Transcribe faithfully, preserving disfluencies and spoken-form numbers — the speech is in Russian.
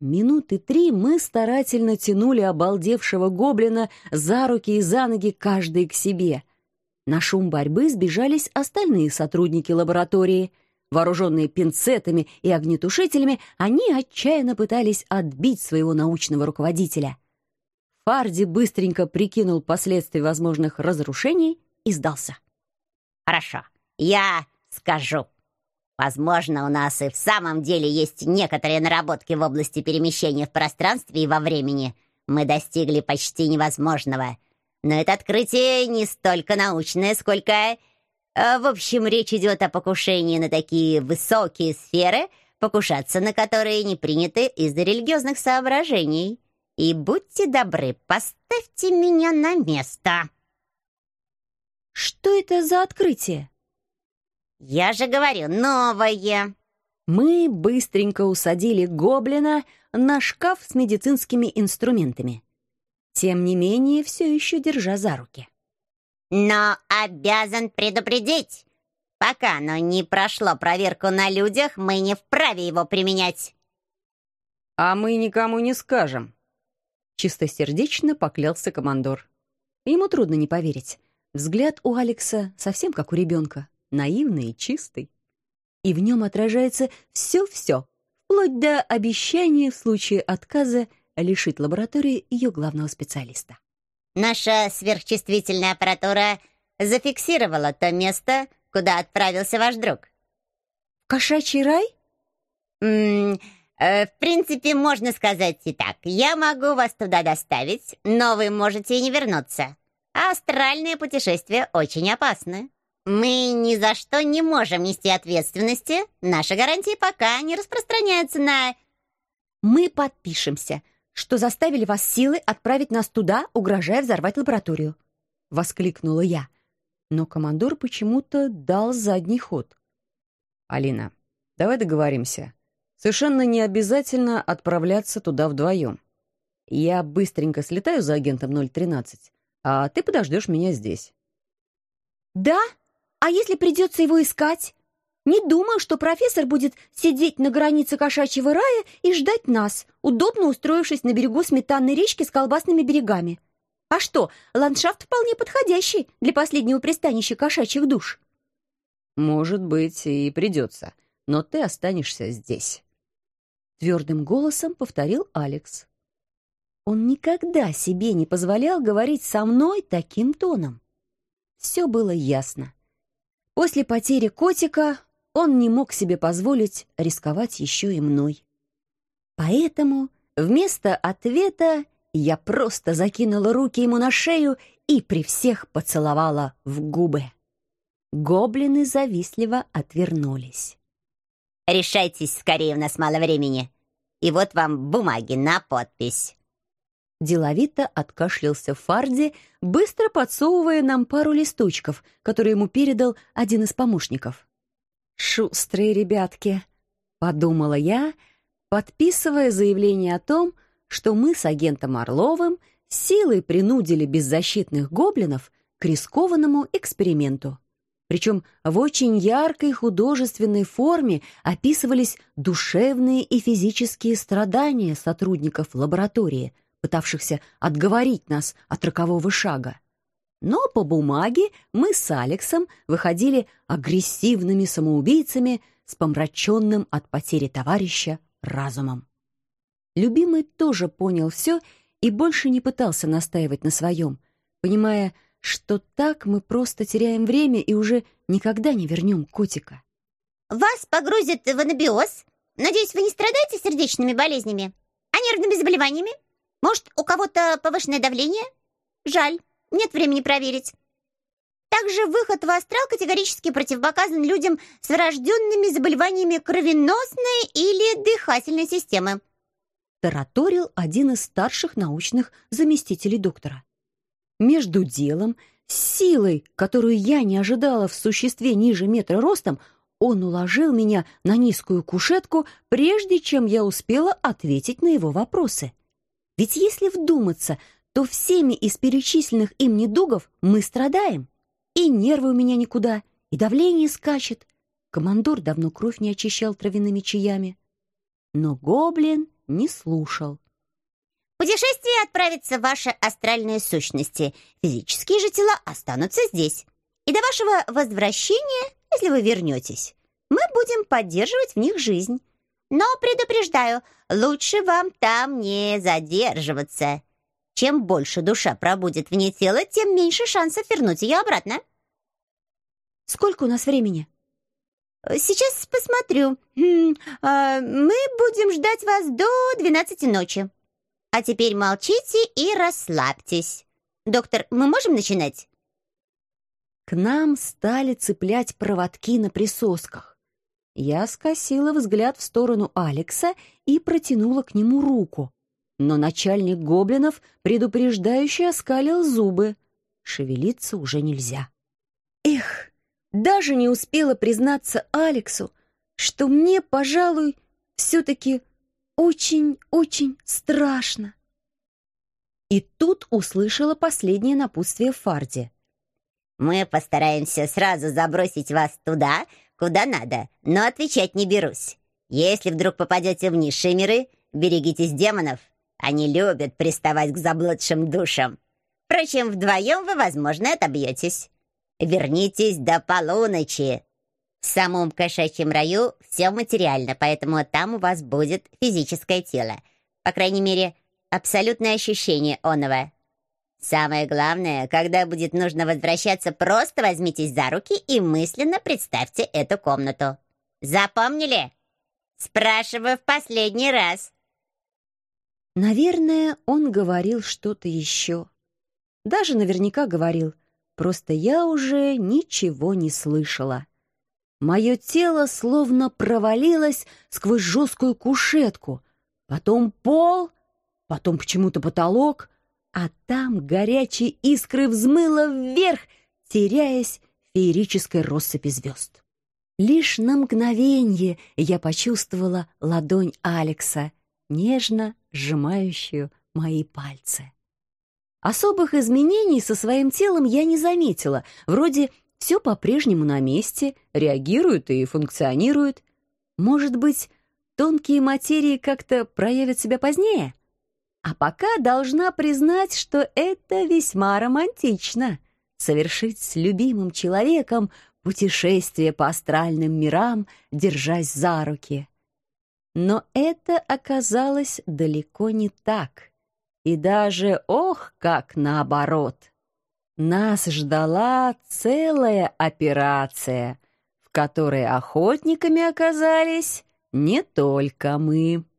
Минуты три мы старательно тянули обалдевшего гоблина за руки и за ноги, каждый к себе. На шум борьбы сбежались остальные сотрудники лаборатории. Вооруженные пинцетами и огнетушителями, они отчаянно пытались отбить своего научного руководителя. Фарди быстренько прикинул последствия возможных разрушений и сдался. «Хорошо, я скажу. Возможно, у нас и в самом деле есть некоторые наработки в области перемещения в пространстве и во времени. Мы достигли почти невозможного. Но это открытие не столько научное, сколько... В общем, речь идет о покушении на такие высокие сферы, покушаться на которые не приняты из-за религиозных соображений. И будьте добры, поставьте меня на место». «Что это за открытие?» «Я же говорю, новое!» Мы быстренько усадили гоблина на шкаф с медицинскими инструментами. Тем не менее, все еще держа за руки. «Но обязан предупредить, пока оно не прошло проверку на людях, мы не вправе его применять». «А мы никому не скажем», — чистосердечно поклялся командор. Ему трудно не поверить. Взгляд у Алекса совсем как у ребенка, наивный и чистый. И в нем отражается все-все, вплоть до обещания в случае отказа лишить лаборатории ее главного специалиста. «Наша сверхчувствительная аппаратура зафиксировала то место, куда отправился ваш друг». «Кошачий рай?» М -м, э, «В принципе, можно сказать и так. Я могу вас туда доставить, но вы можете и не вернуться. А астральные путешествия очень опасны. Мы ни за что не можем нести ответственности. Наши гарантии пока не распространяются на...» «Мы подпишемся, что заставили вас силой отправить нас туда, угрожая взорвать лабораторию», — воскликнула я. Но командор почему-то дал задний ход. «Алина, давай договоримся. Совершенно не обязательно отправляться туда вдвоем. Я быстренько слетаю за агентом ноль тринадцать, а ты подождешь меня здесь». «Да? А если придется его искать? Не думаю, что профессор будет сидеть на границе кошачьего рая и ждать нас, удобно устроившись на берегу сметанной речки с колбасными берегами. А что, ландшафт вполне подходящий для последнего пристанища кошачьих душ». «Может быть, и придется, но ты останешься здесь», — твердым голосом повторил Алекс. Он никогда себе не позволял говорить со мной таким тоном. Все было ясно. После потери котика он не мог себе позволить рисковать еще и мной. Поэтому вместо ответа я просто закинула руки ему на шею и при всех поцеловала в губы. Гоблины завистливо отвернулись. «Решайтесь скорее, у нас мало времени. И вот вам бумаги на подпись». Деловито откашлялся Фарди, быстро подсовывая нам пару листочков, которые ему передал один из помощников. «Шустрые ребятки», — подумала я, подписывая заявление о том, что мы с агентом Орловым силой принудили беззащитных гоблинов к рискованному эксперименту. Причем в очень яркой художественной форме описывались душевные и физические страдания сотрудников лаборатории, пытавшихся отговорить нас от рокового шага. Но по бумаге мы с Алексом выходили агрессивными самоубийцами с помраченным от потери товарища разумом. Любимый тоже понял все и больше не пытался настаивать на своем, понимая, что так мы просто теряем время и уже никогда не вернем котика. «Вас погрузят в анабиоз. Надеюсь, вы не страдаете сердечными болезнями? А нервными заболеваниями? Может, у кого-то повышенное давление? Жаль, нет времени проверить. Также выход в астрал категорически противопоказан людям с врожденными заболеваниями кровеносной или дыхательной системы», тараторил один из старших научных заместителей доктора. Между делом, с силой, которую я не ожидала в существе ниже метра ростом, он уложил меня на низкую кушетку, прежде чем я успела ответить на его вопросы. Ведь если вдуматься, то всеми из перечисленных им недугов мы страдаем. И нервы у меня никуда, и давление скачет. Командор давно кровь не очищал травяными чаями. Но гоблин не слушал. В путешествие отправятся ваши астральные сущности. Физические же тела останутся здесь. И до вашего возвращения, если вы вернетесь, мы будем поддерживать в них жизнь. Но предупреждаю, лучше вам там не задерживаться. Чем больше душа пробудет вне тела, тем меньше шансов вернуть ее обратно. Сколько у нас времени? Сейчас посмотрю. Хм, а, мы будем ждать вас до двенадцати ночи. А теперь молчите и расслабьтесь. Доктор, мы можем начинать? К нам стали цеплять проводки на присосках. Я скосила взгляд в сторону Алекса и протянула к нему руку. Но начальник гоблинов предупреждающе оскалил зубы. Шевелиться уже нельзя. Эх, даже не успела признаться Алексу, что мне, пожалуй, все-таки очень-очень страшно. И тут услышала последнее напутствие Фарди. Мы постараемся сразу забросить вас туда, куда надо, но отвечать не берусь. Если вдруг попадете в низшие миры, берегитесь демонов. Они любят приставать к заблудшим душам. Впрочем, вдвоем вы, возможно, отобьетесь. Вернитесь до полуночи. В самом кошачьем раю все материально, поэтому там у вас будет физическое тело. По крайней мере, абсолютное ощущение оного. Самое главное, когда будет нужно возвращаться, просто возьмитесь за руки и мысленно представьте эту комнату. Запомнили? Спрашиваю в последний раз. Наверное, он говорил что-то еще. Даже наверняка говорил, просто я уже ничего не слышала. Мое тело словно провалилось сквозь жесткую кушетку, потом пол, потом почему-то потолок, а там горячей искры взмыло вверх, теряясь в феерической россыпи звезд. Лишь на мгновенье я почувствовала ладонь Алекса, нежно сжимающую мои пальцы. Особых изменений со своим телом я не заметила, вроде все по-прежнему на месте, реагирует и функционирует. Может быть, тонкие материи как-то проявят себя позднее? А пока должна признать, что это весьма романтично — совершить с любимым человеком путешествие по астральным мирам, держась за руки. Но это оказалось далеко не так. И даже, ох, как наоборот. Нас ждала целая операция, в которой охотниками оказались не только мы.